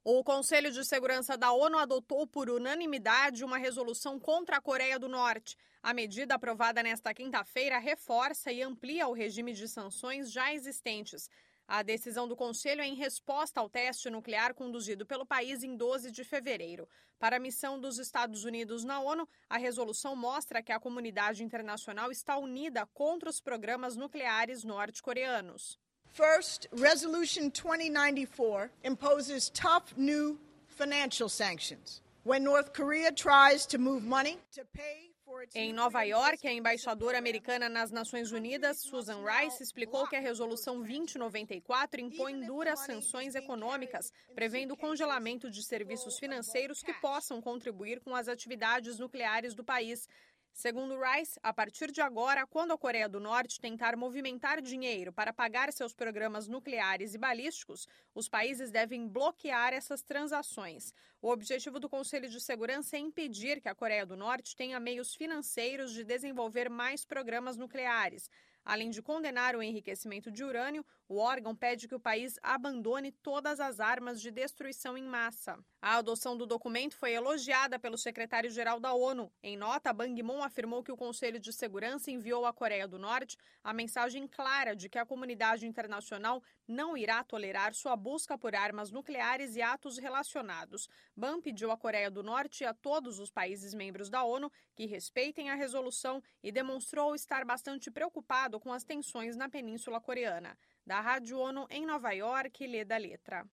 O Conselho de Segurança da ONU adotou por unanimidade uma resolução contra a Coreia do Norte. A medida aprovada nesta quinta-feira reforça e amplia o regime de sanções já existentes. A decisão do Conselho é em resposta ao teste nuclear conduzido pelo país em 12 de fevereiro. Para a missão dos Estados Unidos na ONU, a resolução mostra que a comunidade internacional está unida contra os programas nucleares norte-coreanos. First, Resolution 2094 imposes tough new financial sanctions. When North Korea tries to move money to pay for its Em Nova York, a embaixadora americana nas Nações Unidas, Susan Rice, explicou que a Resolução 2094 impõe duras sanções econômicas, prevendo o congelamento de serviços financeiros que possam contribuir com as atividades nucleares do país. Segundo Rice, a partir de agora, quando a Coreia do Norte tentar movimentar dinheiro para pagar seus programas nucleares e balísticos, os países devem bloquear essas transações. O objetivo do Conselho de Segurança é impedir que a Coreia do Norte tenha meios financeiros de desenvolver mais programas nucleares. Além de condenar o enriquecimento de urânio, o órgão pede que o país abandone todas as armas de destruição em massa. A adoção do documento foi elogiada pelo secretário-geral da ONU. Em nota, Ban Ki-moon afirmou que o Conselho de Segurança enviou à Coreia do Norte a mensagem clara de que a comunidade internacional não irá tolerar sua busca por armas nucleares e atos relacionados. Ban pediu à Coreia do Norte e a todos os países membros da ONU que respeitem a resolução e demonstrou estar bastante preocupado com as tensões na Península Coreana. Da Rádio ONU em Nova York, Leda Letra.